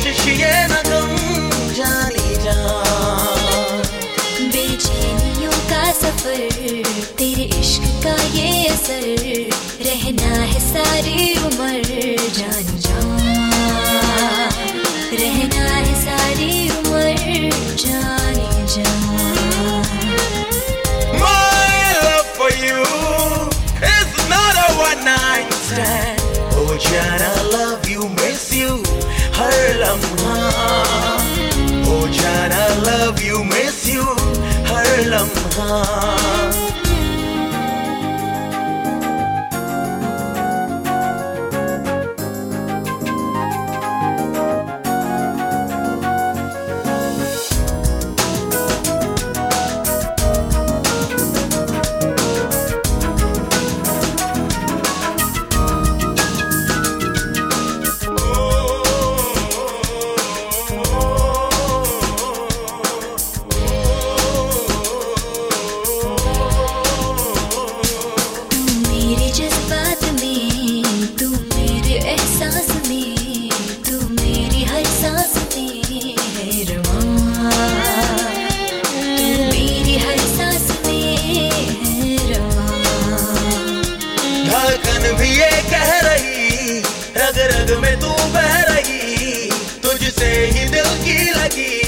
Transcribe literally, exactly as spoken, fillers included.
कोशिश ये न गम जानी जा। बेचैनियों का सफर, तेरे इश्क का ये असर, रहना है सारी उम्र जान जा, रहना है सारी उम्र जाने जा। My love for you is not a one night stand. Oh Jana, love you, miss you हर लम्हा। Oh Jana, love you, miss you हर लम्हा। धड़कन भी ये कह रही, रग रग में तू बह रही, तुझसे ही दिल की लगी